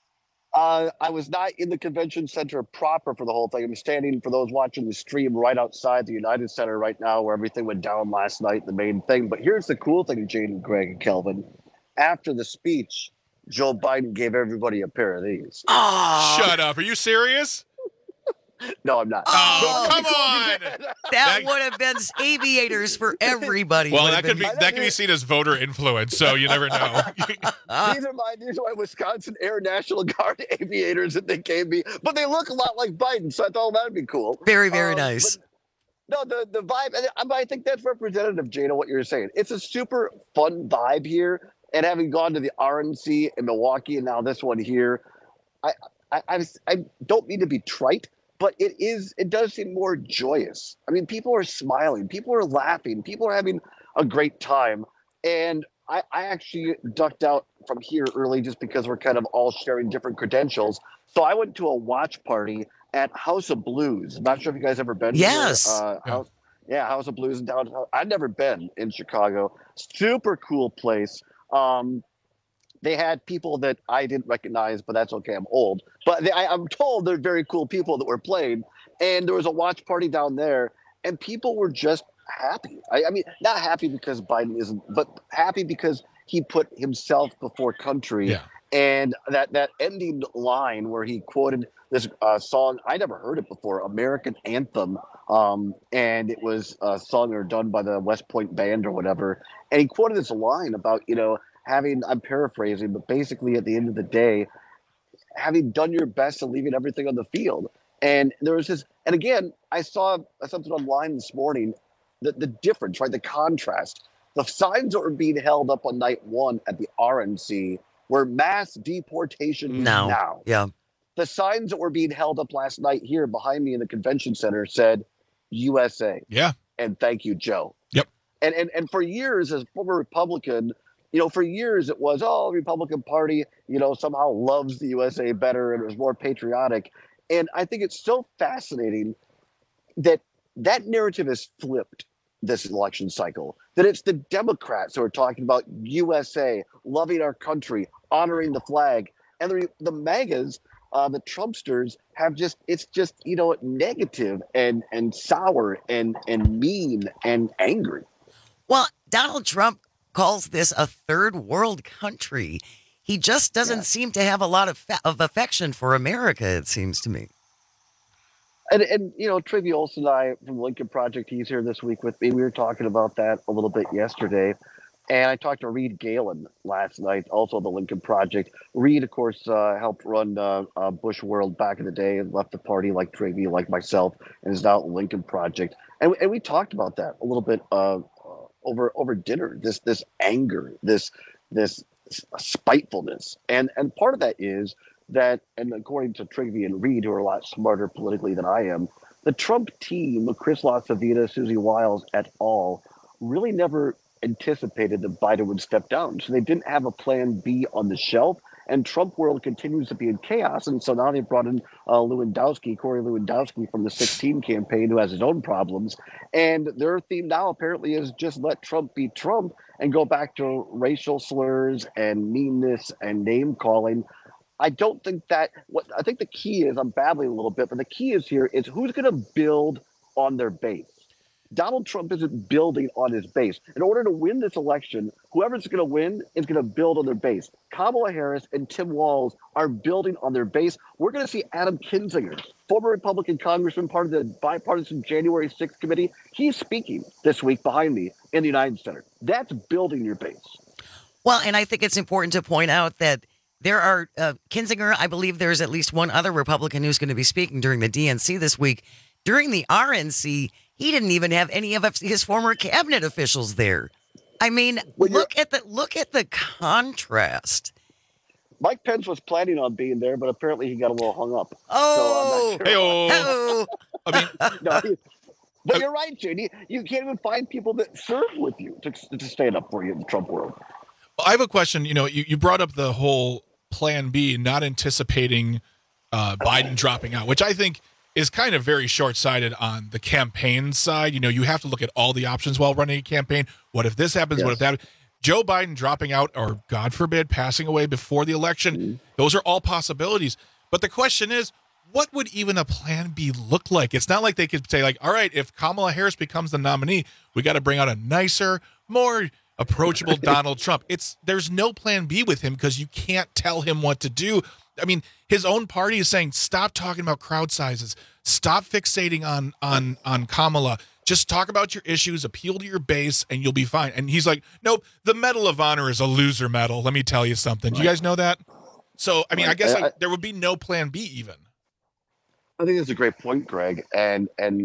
I was not in the convention center proper for the whole thing. I'm standing, for those watching the stream, right outside the United Center right now where everything went down last night, the main thing. But here's the cool thing, Jane and Greg and Kelvin. After the speech, Joe Biden gave everybody a pair of these. Shut up. Are you serious? No, I'm not. Oh, come on. That would have been aviators for everybody. Well, that could be seen as voter influence, so you never know. These are my Wisconsin Air National Guard aviators that they gave me, but they look a lot like Biden, so I thought that'd be cool. Very nice. No, the vibe, and I think that's representative, Jane, of what you're saying. It's a super fun vibe here, and having gone to the RNC in Milwaukee and now this one here, I don't mean to be trite, but it does seem more joyous. I mean, people are smiling, people are laughing, people are having a great time. And I actually ducked out from here early just because we're kind of all sharing different credentials. So I went to a watch party at House of Blues. I'm not sure if you guys ever been Yes. to House of Blues in downtown. I've never been in Chicago. Super cool place. They had people that I didn't recognize, but that's okay. I'm old. But I'm told they're very cool people that were playing. And there was a watch party down there, and people were just happy. I mean, not happy because Biden isn't, but happy because he put himself before country. Yeah. And that ending line where he quoted this song, I never heard it before, American Anthem. And it was sung or done by the West Point Band or whatever. And he quoted this line about, I'm paraphrasing, but basically at the end of the day, having done your best and leaving everything on the field. And there was this, and again, I saw something online this morning, the difference, right? The contrast. The signs that were being held up on night one at the RNC were mass deportation now. Yeah. The signs that were being held up last night here behind me in the convention center said USA. Yeah. And thank you, Joe. Yep. And for years, as a former Republican, for years it was, the Republican Party, somehow loves the USA better and it was more patriotic. And I think it's so fascinating that narrative is flipped this election cycle, that it's the Democrats who are talking about USA, loving our country, honoring the flag. And the MAGAs, the Trumpsters, it's just negative and sour and mean and angry. Well, Donald Trump calls this a third world country. He just doesn't seem to have a lot of affection for America, it seems to me. And Trivia Olson and I from the Lincoln Project, he's here this week with me. We were talking about that a little bit yesterday. And I talked to Reed Galen last night, also the Lincoln Project. Reed, of course, helped run Bush World back in the day and left the party like Trivia, like myself, and is now at the Lincoln Project. And we talked about that a little bit over dinner, this anger, this spitefulness. And part of that is that, and according to Trivia and Reed, who are a lot smarter politically than I am, the Trump team, Chris LaCivita, Susie Wiles et al., really never anticipated that Biden would step down. So they didn't have a plan B on the shelf. and Trump world continues to be in chaos. And so now they brought in Corey Lewandowski from the 16 campaign, who has his own problems. And their theme now apparently is just let Trump be Trump and go back to racial slurs and meanness and name calling. I don't think that I think the key is, I'm babbling a little bit, but the key is here is who's going to build on their base. Donald Trump isn't building on his base. In order to win this election, whoever's going to win is going to build on their base. Kamala Harris and Tim Walz are building on their base. We're going to see Adam Kinzinger, former Republican congressman, part of the bipartisan January 6th committee. He's speaking this week behind me in the United Center. That's building your base. Well, and I think it's important to point out that there are Kinzinger, I believe there's at least one other Republican who's going to be speaking during the DNC this week. During the RNC, he didn't even have any of his former cabinet officials there. I mean, look at the contrast. Mike Pence was planning on being there, but apparently he got a little hung up. Oh, so I'm not sure. But you're right, Jay. You can't even find people that serve with you to stand up for you in the Trump world. Well, I have a question. You brought up the whole Plan B, not anticipating Biden dropping out, which I think is kind of very short-sighted on the campaign side. You have to look at all the options while running a campaign. What if this happens? Yes. What if that? Joe Biden dropping out, or God forbid, passing away before the election. Those are all possibilities. But the question is, what would even a Plan B look like? It's not like they could say, all right, if Kamala Harris becomes the nominee, we got to bring out a nicer, more approachable Donald Trump. There's no Plan B with him because you can't tell him what to do. I mean, his own party is saying, stop talking about crowd sizes. Stop fixating on Kamala. Just talk about your issues, appeal to your base, and you'll be fine. And he's like, nope, the Medal of Honor is a loser medal. Let me tell you something. Do you guys know that? So, I mean, I guess there would be no Plan B even. I think that's a great point, Greg. And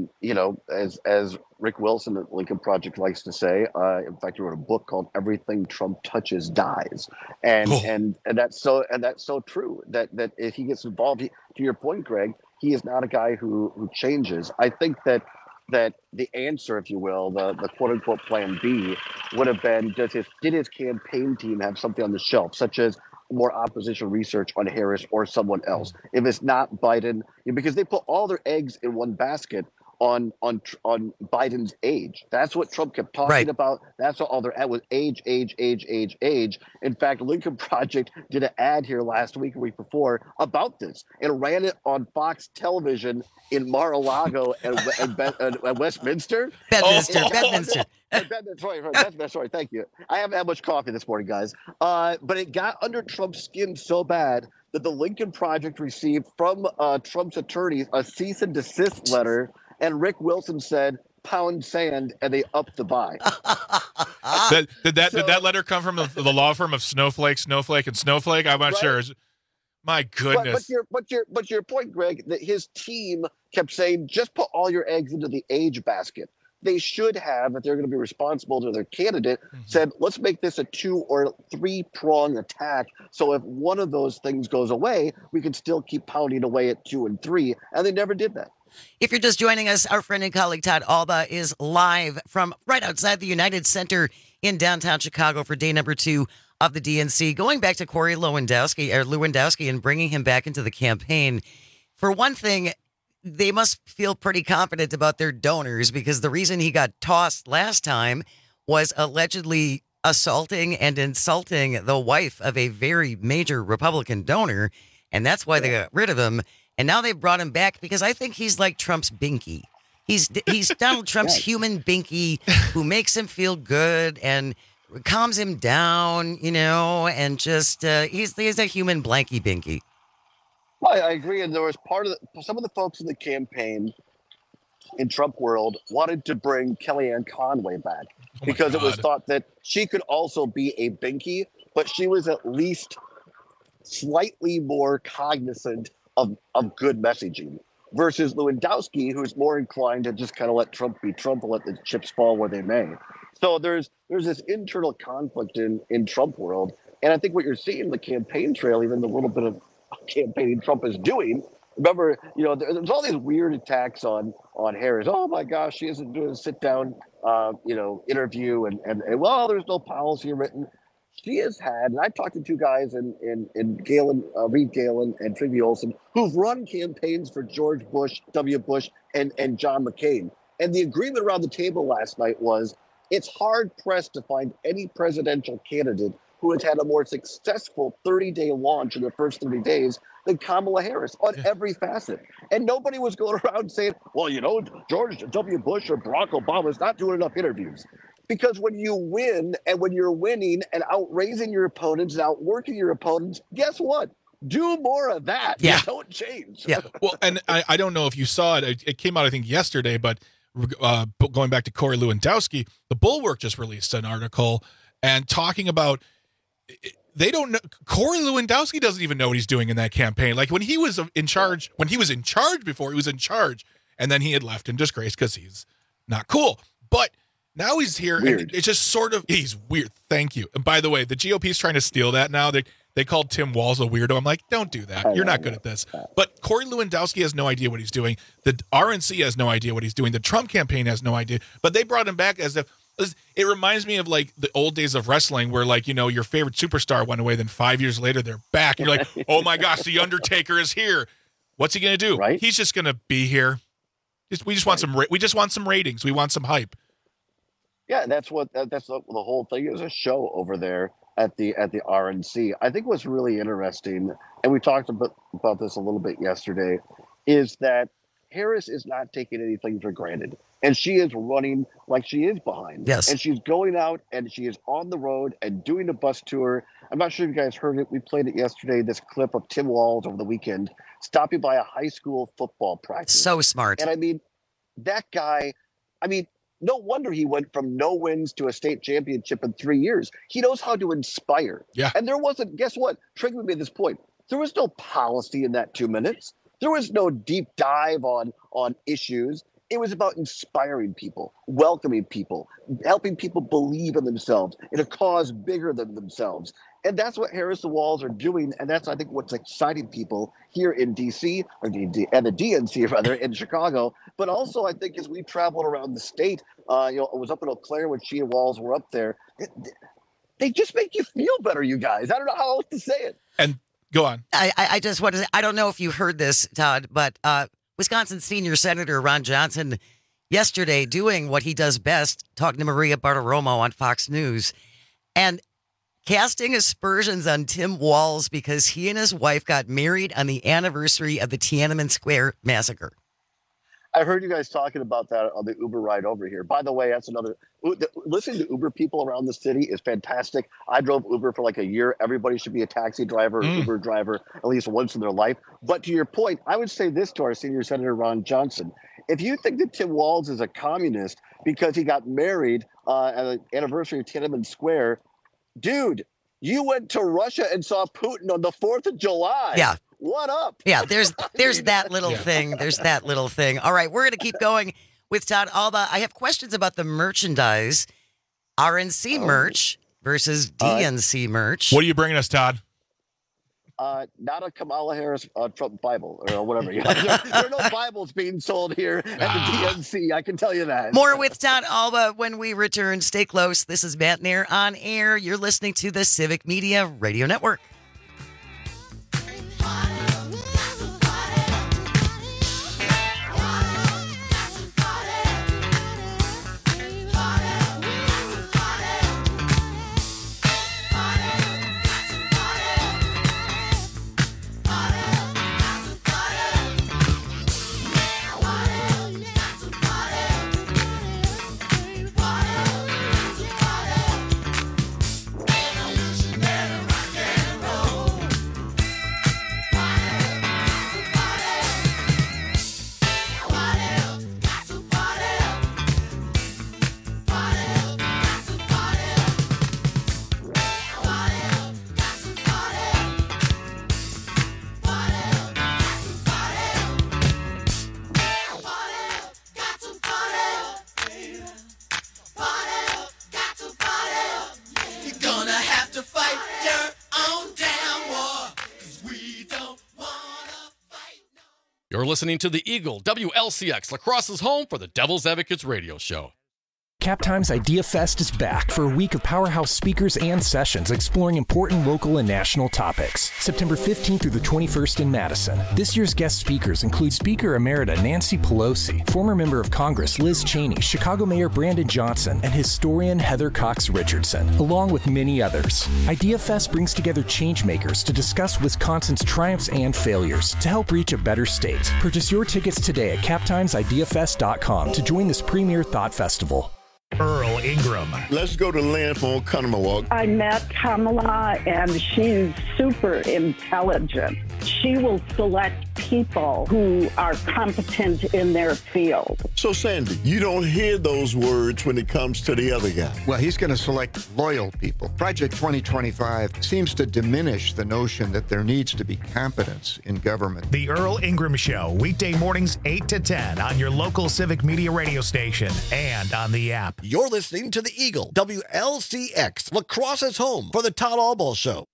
as Rick Wilson at Lincoln Project likes to say, in fact, he wrote a book called "Everything Trump Touches Dies," and that's so true. That if he gets involved, to your point, Greg, he is not a guy who changes. I think that the answer, if you will, the quote unquote Plan B, would have been: did his campaign team have something on the shelf, such as more opposition research on Harris or someone else? If it's not Biden, because they put all their eggs in one basket on Biden's age. That's what Trump kept talking about. That's what all they're at was age. In fact, Lincoln Project did an ad here last week, or week before, about this and ran it on Fox Television in Mar-a-Lago and Westminster. Bedminster. Sorry, thank you. I haven't had much coffee this morning, guys. But it got under Trump's skin so bad that the Lincoln Project received from Trump's attorneys a cease and desist letter, and Rick Wilson said, "Pound sand," and they upped the buy. Did that letter come from the law firm of Snowflake and Snowflake? I'm not sure. My goodness. But your point, Greg, that his team kept saying, just put all your eggs into the age basket. They should have, if they're going to be responsible to their candidate, said, let's make this a 2 or 3 prong attack. So if one of those things goes away, we can still keep pounding away at 2 and 3. And they never did that. If you're just joining us, our friend and colleague Todd Alba is live from right outside the United Center in downtown Chicago for day number 2 of the DNC. Going back to Corey Lewandowski and bringing him back into the campaign. For one thing, they must feel pretty confident about their donors, because the reason he got tossed last time was allegedly assaulting and insulting the wife of a very major Republican donor. And that's why they got rid of him. And now they brought him back because I think he's like Trump's binky. He's Donald Trump's human binky who makes him feel good and calms him down, and just he's a human blanky binky. Well, I agree. And there was some of the folks in the campaign in Trump world wanted to bring Kellyanne Conway back because it was thought that she could also be a binky, but she was at least slightly more cognizant of good messaging versus Lewandowski, who's more inclined to just kind of let Trump be Trump and let the chips fall where they may. So there's this internal conflict in Trump world. And I think what you're seeing in the campaign trail, even the little bit of campaigning Trump is doing. Remember, there's all these weird attacks on Harris. Oh my gosh, she isn't doing a sit down, interview, and well, there's no policy written. she has had, and I've talked to two guys in Galen, Reed Galen and Trygve Olsen, who've run campaigns for George Bush, W. Bush, and John McCain. And the agreement around the table last night was it's hard-pressed to find any presidential candidate who has had a more successful 30-day launch in the first 30 days than Kamala Harris on every facet. And nobody was going around saying, well, George W. Bush or Barack Obama is not doing enough interviews. Because when you win and when you're winning and outraising your opponents and outworking your opponents, guess what? Do more of that. Yeah. Don't change. Yeah. Well, and I don't know if you saw it. It came out, I think, yesterday, but going back to Corey Lewandowski, the Bulwark just released an article and talking about they don't know. Corey Lewandowski doesn't even know what he's doing in that campaign. Like when he was in charge before, he was in charge, and then he had left in disgrace because he's not cool. But now he's here, and it's just sort of, he's weird. Thank you. And by the way, the GOP is trying to steal that now. They called Tim Walz a weirdo. I'm like, don't do that. You're not good at this. But Corey Lewandowski has no idea what he's doing. The RNC has no idea what he's doing. The Trump campaign has no idea. But they brought him back as if, it reminds me of like the old days of wrestling where like, your favorite superstar went away. Then 5 years later, they're back. And you're like, oh my gosh, the Undertaker is here. What's he going to do? Right? He's just going to be here. We just want some ratings. We want some hype. Yeah, that's the whole thing is, a show over there at the RNC. I think what's really interesting, and we talked about this a little bit yesterday, is that Harris is not taking anything for granted. And she is running like she is behind. Yes. And she's going out and she is on the road and doing a bus tour. I'm not sure if you guys heard it. We played it yesterday, this clip of Tim Walz over the weekend, stopping by a high school football practice. So smart. And I mean, that guy, no wonder he went from no wins to a state championship in 3 years. He knows how to inspire. Yeah. And there wasn't, guess what? Trygve made this point. There was no policy in that 2 minutes. There was no deep dive on issues. It was about inspiring people, welcoming people, helping people believe in themselves, in a cause bigger than themselves. And that's what Harris and Walz are doing. And that's, I think, what's exciting people here in D.C. and the DNC, rather, in Chicago. But also, I think, as we traveled around the state, I was up in Eau Claire when she and Walz were up there. They just make you feel better, you guys. I don't know how else to say it. And go on. I just want to say, I don't know if you heard this, Todd, but Wisconsin Senior Senator Ron Johnson yesterday doing what he does best, talking to Maria Bartiromo on Fox News and casting aspersions on Tim Walz because he and his wife got married on the anniversary of the Tiananmen Square massacre. I heard you guys talking about that on the Uber ride over here. By the way, that's another. Listening to Uber people around the city is fantastic. I drove Uber for like a year. Everybody should be a taxi driver, or Uber driver, at least once in their life. But to your point, I would say this to our senior senator, Ron Johnson. If you think that Tim Walz is a communist because he got married at the anniversary of Tiananmen Square, dude, you went to Russia and saw Putin on the 4th of July. Yeah. What up? Yeah, there's that little thing. There's that little thing. All right, we're going to keep going with Todd Alba. I have questions about the merchandise, RNC merch versus DNC merch. What are you bringing us, Todd? Not a Kamala Harris Trump Bible or whatever. There are no Bibles being sold here at the DNC. I can tell you that. More with Todd Alba when we return. Stay close. This is Matt Nair on air. You're listening to the Civic Media Radio Network. You're listening to the Eagle WLCX, La Crosse's home for the Devil's Advocates radio show. Cap Times Idea Fest is back for a week of powerhouse speakers and sessions exploring important local and national topics. September 15th through the 21st in Madison. This year's guest speakers include Speaker Emerita Nancy Pelosi, former member of Congress Liz Cheney, Chicago Mayor Brandon Johnson, and historian Heather Cox Richardson, along with many others. Idea Fest brings together changemakers to discuss Wisconsin's triumphs and failures to help reach a better state. Purchase your tickets today at captimesideafest.com to join this premier thought festival. Earl Ingram. Let's go to Land for Oconomowoc. I met Kamala, and she's super intelligent. She will select people who are competent in their field. So, Sandy, you don't hear those words when it comes to the other guy. Well, he's going to select loyal people. Project 2025 seems to diminish the notion that there needs to be competence in government. The Earl Ingram Show, weekday mornings 8 to 10 on your local Civic Media radio station and on the app. You're listening to the Eagle, WLCX, Lacrosse's home for the Todd Albaugh Show.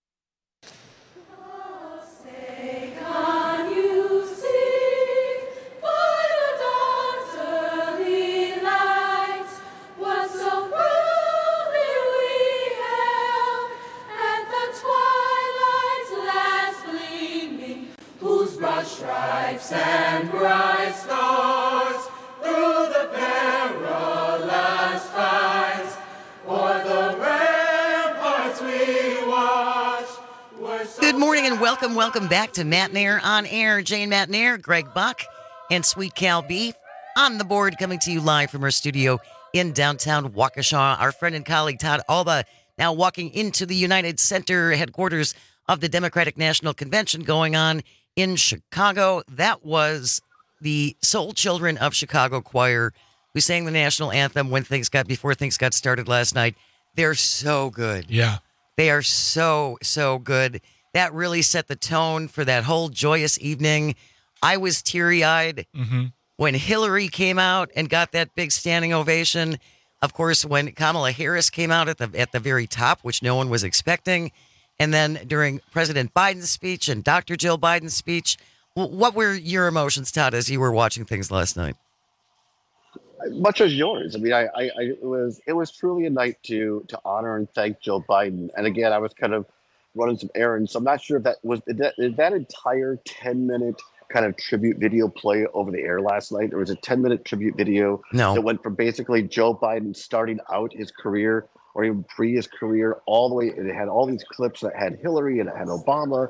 Stripes and bright stars through the perilous fights, o'er the ramparts we watched. Good morning and welcome back to Matt Nair on Air. Jane Matt Nair, Greg Buck, and Sweet Cal Beef on the board, coming to you live from our studio in downtown Waukesha. Our friend and colleague Todd Albaugh now walking into the United Center headquarters of the Democratic National Convention going on in Chicago. That was the Soul Children of Chicago choir who sang the national anthem before things got started last night. They're so good. Yeah. They are so good. That really set the tone for that whole joyous evening. I was teary-eyed when Hillary came out and got that big standing ovation. Of course, when Kamala Harris came out at the very top, which no one was expecting. And then during President Biden's speech and Dr. Jill Biden's speech, what were your emotions, Todd, as you were watching things last night? Much as yours. I mean, it was truly a night to honor and thank Joe Biden. And again, I was kind of running some errands, so I'm not sure if that entire 10-minute kind of tribute video play over the air last night. There was a 10-minute tribute video that went from basically Joe Biden starting out his career, or even pre his career, all the way. It had all these clips that had Hillary and it had Obama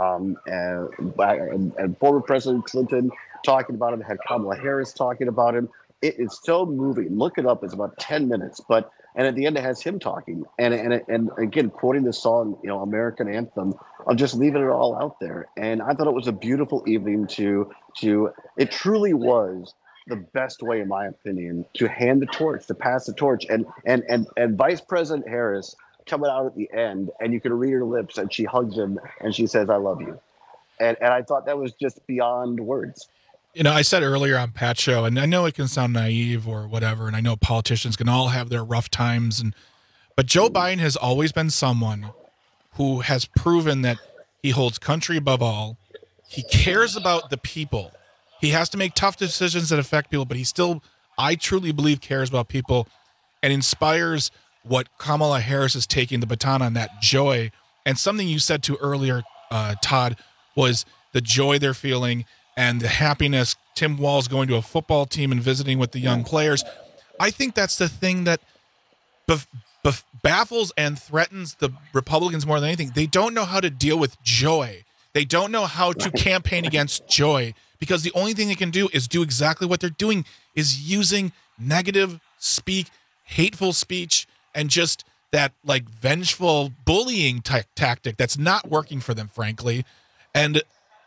and former President Clinton talking about him. It had Kamala Harris talking about him. It is so moving. Look it up. It's about 10 minutes, and at the end it has him talking and again quoting the song, American Anthem, of just leaving it all out there. And I thought it was a beautiful evening to. It truly was the best way, in my opinion, to hand the torch, to pass the torch, and Vice President Harris coming out at the end, and you can read her lips, and she hugs him and she says, "I love you," and I thought that was just beyond words. I said earlier on Pat's show, and I know it can sound naive or whatever, and I know politicians can all have their rough times, but Joe Biden has always been someone who has proven that he holds country above all. He cares about the people. He has to make tough decisions that affect people, but he still, I truly believe, cares about people and inspires what Kamala Harris is taking the baton on, that joy. And something you said to earlier, Todd, was the joy they're feeling and the happiness. Tim Walz going to a football team and visiting with the young players. I think that's the thing that baffles and threatens the Republicans more than anything. They don't know how to deal with joy. They don't know how to campaign against joy, because the only thing they can do is do exactly what they're doing, is using negative hateful speech, and just that vengeful bullying tactic that's not working for them, frankly. And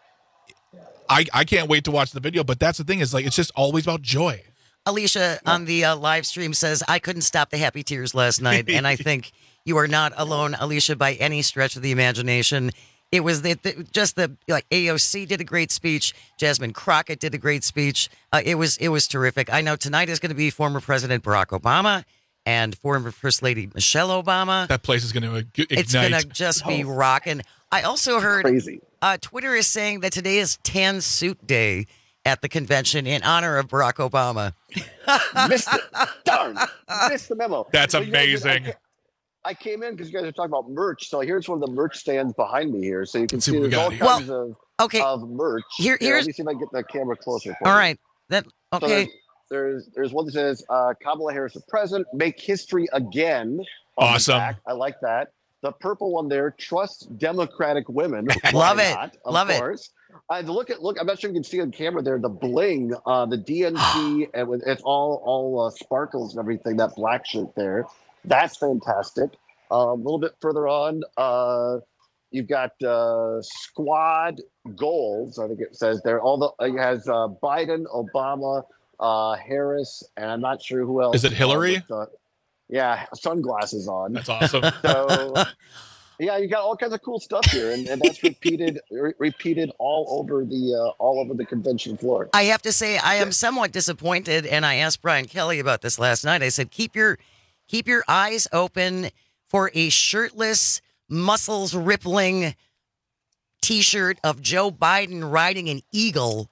I can't wait to watch the video, but that's the thing, is it's just always about joy. Alicia on the live stream says, I couldn't stop the happy tears last night. And I think you are not alone, Alicia, by any stretch of the imagination. It was AOC did a great speech. Jasmine Crockett did a great speech. It was terrific. I know tonight is going to be former President Barack Obama and former First Lady Michelle Obama. That place is going to ignite. It's going to just be rocking. I also heard Twitter is saying that today is Tan Suit Day. at the convention in honor of Barack Obama. Missed it. Darn. Missed the memo. That's But you guys, amazing. I came in because you guys are talking about merch. So here's one of the merch stands behind me here. So you can Let's see see what we there's got all here. kinds Okay. of merch. Here's let me see if I can get the camera closer for all you. right. That So okay. there's one that says Kamala Harris the president, make history again. on the Awesome. back. I like that. The purple one there, trust Democratic women. Love Why it. not? Of Love it. course. Look. I'm not sure you can see on camera there. The bling, the DNC, and it's all sparkles and everything. That black shirt there, that's fantastic. A little bit further on, you've got squad goals. I think it says there. It has Biden, Obama, Harris, and I'm not sure who else. Is it Hillary? Yeah, sunglasses on. That's awesome. So, yeah, you got all kinds of cool stuff here, and that's repeated all over the convention floor. I have to say, I am somewhat disappointed, and I asked Brian Kelly about this last night. I said, keep your eyes open for a shirtless, muscles rippling T-shirt of Joe Biden riding an eagle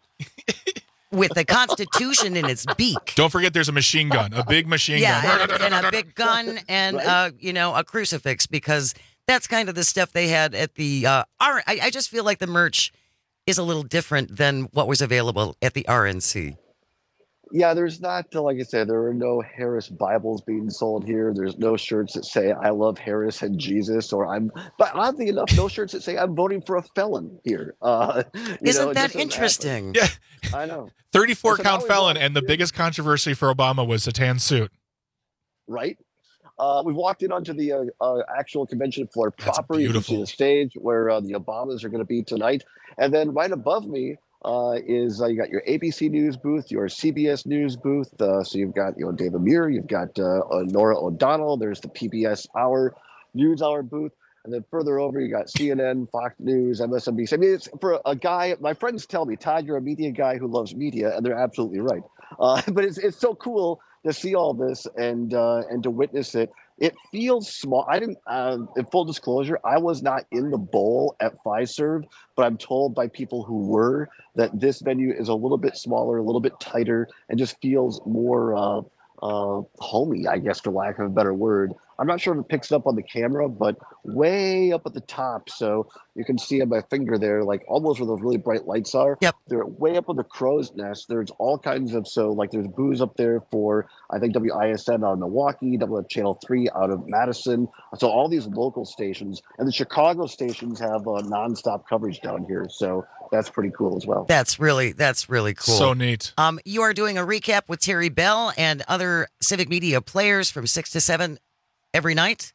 with the Constitution in its beak. Don't forget, there's a machine gun, a big machine gun. and a big gun, and a crucifix, because that's kind of the stuff they had at the. I just feel like the merch is a little different than what was available at the RNC. Yeah, there's not, like I said, there are no Harris Bibles being sold here. There's no shirts that say "I love Harris and Jesus," but oddly enough, no shirts that say "I'm voting for a felon" here. Isn't that interesting? Yeah, I know. 34 So count now we felon, walk and the in- biggest controversy for Obama was the tan suit. Right. We walked in onto the actual convention floor proper. You can see beautiful. the stage where the Obamas are going to be tonight, and then right above me is you got your ABC News booth, your CBS News booth. So you've got David Muir, you've got Nora O'Donnell. There's the PBS News Hour booth, and then further over you got CNN, Fox News, MSNBC. I mean, it's for a guy. My friends tell me, Todd, you're a media guy who loves media, and they're absolutely right. But it's so cool to see all this and to witness it. It feels small. I didn't. In full disclosure, I was not in the bowl at Fiserv, but I'm told by people who were that this venue is a little bit smaller, a little bit tighter, and just feels more homey, I guess, for lack of a better word. I'm not sure if it picks it up on the camera, but way up at the top, so you can see on my finger there, like almost where those really bright lights are. Yep. They're way up on the crow's nest. There's all kinds of, there's booths up there for, I think, WISN out of Milwaukee, Channel 3 out of Madison. So all these local stations, and the Chicago stations have nonstop coverage down here. So that's pretty cool as well. That's really cool. So neat. You are doing a recap with Terry Bell and other Civic Media players from 6 to 7 every night.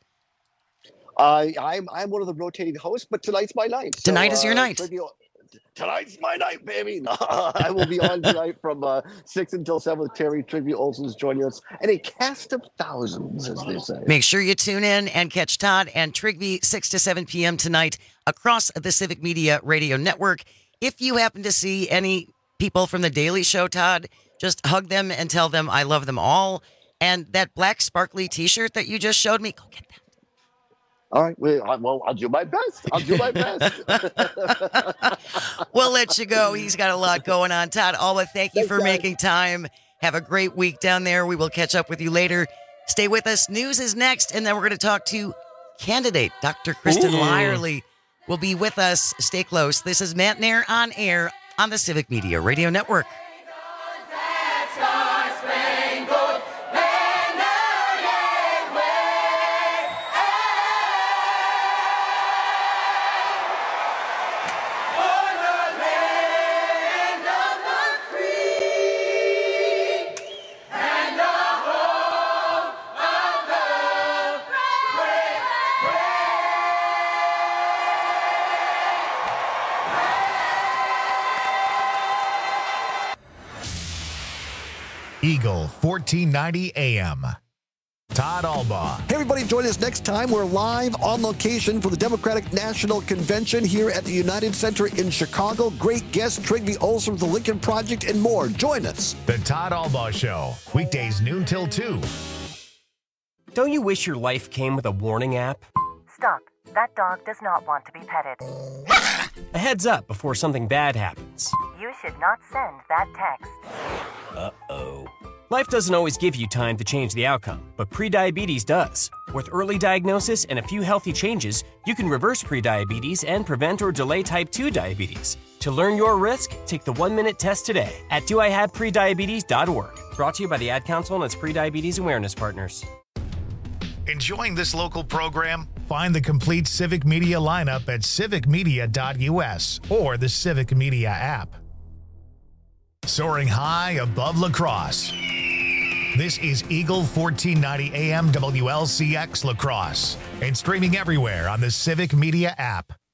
I'm one of the rotating hosts, but tonight's my night. So, Tonight is your night. Tonight's my night, baby. I will be on tonight from 6 until 7 with Terry. Trigby Olson's joining us, and a cast of thousands, as they say. Make sure you tune in and catch Todd and Trigby 6 to 7 p.m. tonight across the Civic Media Radio Network. If you happen to see any people from The Daily Show, Todd, just hug them and tell them I love them all. And that black sparkly T-shirt that you just showed me, go get that. All right. Well, I'll do my best. We'll let you go. He's got a lot going on. Todd Alba, thank you for making time. Have a great week down there. We will catch up with you later. Stay with us. News is next, and then we're going to talk to candidate Dr. Kristen Lyerly will be with us. Stay close. This is Matt Nair on air on the Civic Media Radio Network. Eagle 1490 AM. Todd Alba. Hey, everybody, join us next time. We're live on location for the Democratic National Convention here at the United Center in Chicago. Great guests, Trigby Olson from the Lincoln Project, and more. Join us. The Todd Alba Show, weekdays noon till 2. Don't you wish your life came with a warning app? Stop. That dog does not want to be petted. A heads up before something bad happens. You should not send that text. Uh-oh. Life doesn't always give you time to change the outcome, but prediabetes does. With early diagnosis and a few healthy changes, you can reverse prediabetes and prevent or delay type 2 diabetes. To learn your risk, take the 1-minute test today at doihaveprediabetes.org. Brought to you by the Ad Council and its prediabetes awareness partners. Enjoying this local program? Find the complete Civic Media lineup at civicmedia.us or the Civic Media app. Soaring high above La Crosse. This is Eagle 1490 AM WLCX La Crosse and streaming everywhere on the Civic Media app.